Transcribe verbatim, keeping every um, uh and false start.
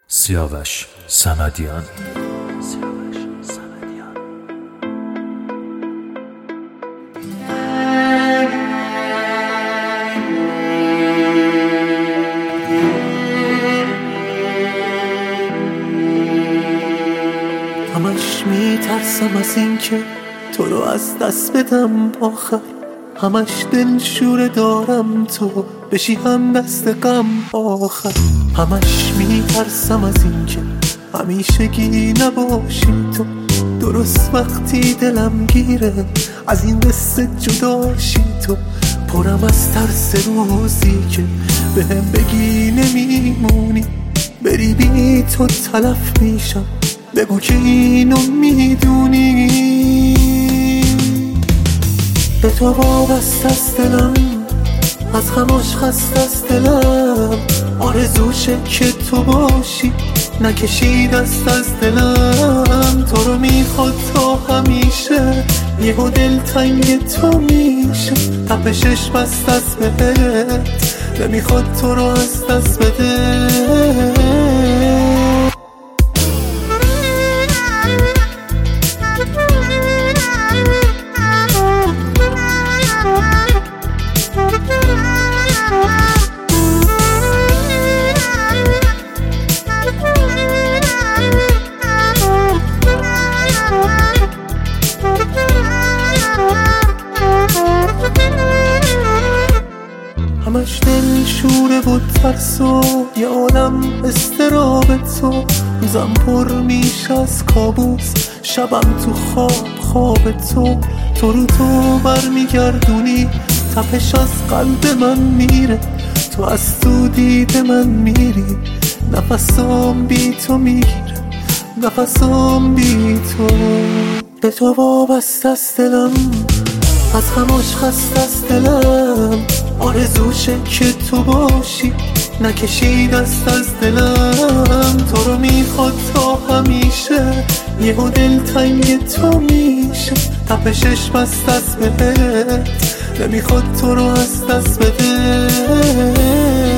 سیاوش صمدیان. همش میترسم از این که تو رو از دست بدم آخر، همش دلشوره دارم تو بشی هم دست غم آخر. همش میترسم از این که همیشگی نباشی تو، درست وقتی دلم گیره از این قصه جداشی تو. پرم از ترس روزی که بهم بگی نمیمونی، بری بی تو تلف میشم، بگو که اینو میدونی. به تو وابسته است دلم، از غماش خسته است دلم، آرزوشه که تو باشی نکشی دست از دلم. تو رو میخواد تا همیشه، یهو دل تنگ تو میشه، تپشش بست از بهت نمیخواد تو رو از دست بده. همش دل شوره و ترس و یه عالم استراب تو، روزم پر میشه از کابوس، شبم تو خواب خواب تو. تو رو تو برمیگردونی، تپش از قلب من میره، تو از تو دید من میری، نفسام بی تو میگیره، نفسام بی تو. به تو وابسته است دلم، از غماش خسته است دلم، آرزوشه که تو باشی نکشی دست از دلم. تو رو میخواد تا همیشه، یهو دل تنگ تو میشه، تپشش بست از بهت نمیخواد تو رو از دست بده.